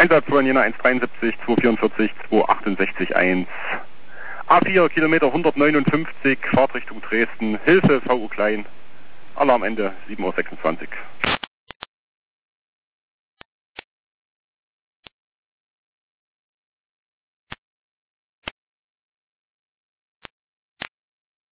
Einsatz von Jena 173, 244, 268, 1. A4, Kilometer 159, Fahrtrichtung Dresden, Hilfe, VU Klein. Alarmende, 7:26 Uhr.